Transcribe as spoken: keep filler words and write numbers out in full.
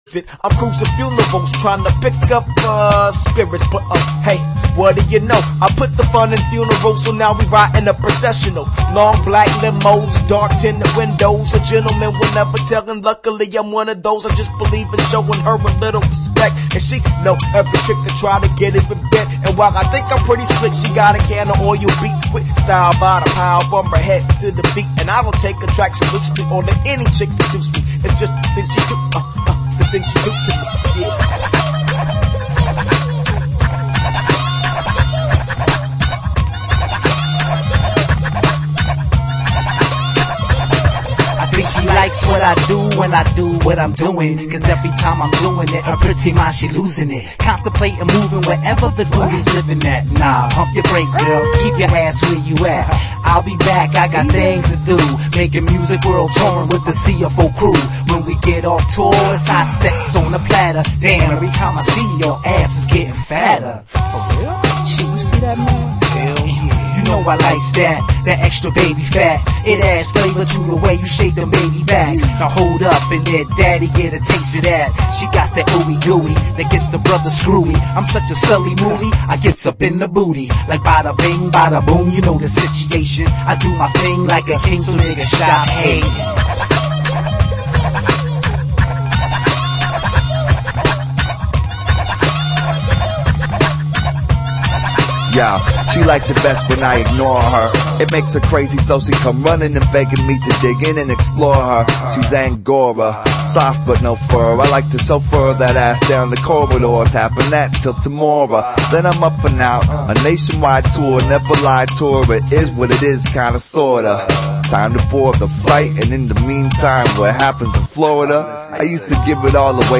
I'm cruising funerals, trying to pick up uh, spirits, but uh, hey, what do you know? I put the fun in funerals, so now we riding a processional. Long black limos, dark tinted windows. A gentleman will never tell, and luckily I'm one of those. I just believe in showing her a little respect, and she know every trick to try to get it bent. And while I think I'm pretty slick, she got a can of oil beat with style by the power from her head to the feet. And I don't take attraction loosely or let any chick seduce me. It's just the things she do. Uh, uh. The things she do to me, yeah. She likes what I do when I do what I'm doing. Cause every time I'm doing it, her pretty mind, she losing it. Contemplating moving wherever the dude is living at. Nah, pump your brakes, girl, keep your ass where you at. I'll be back, I got things to do. Making music world touring with the C F O crew. When we get off tour, it's hot sex on the platter. Damn, every time I see you, your ass is getting fatter. For real? You see that, man? Hell yeah. You know I like that, that extra baby fat. It adds flavor to the way you shake them baby backs. Now hold up and let daddy get a taste of that. She got that ooey gooey that gets the brother screwy. I'm such a silly movie, I gets up in the booty. Like bada bing, bada boom, you know the situation. I do my thing like a king, so nigga stop hating. Yeah, she likes it best when I ignore her. It makes her crazy, so she come running and begging me to dig in and explore her. She's Angora, soft but no fur. I like to chauffeur that ass down the corridors, happen that till tomorrow. Then I'm up and out, a nationwide tour, never lied to her. It is what it is, kinda sorta. Time to board the flight, and in the meantime, what happens in Florida? I used to give it all away.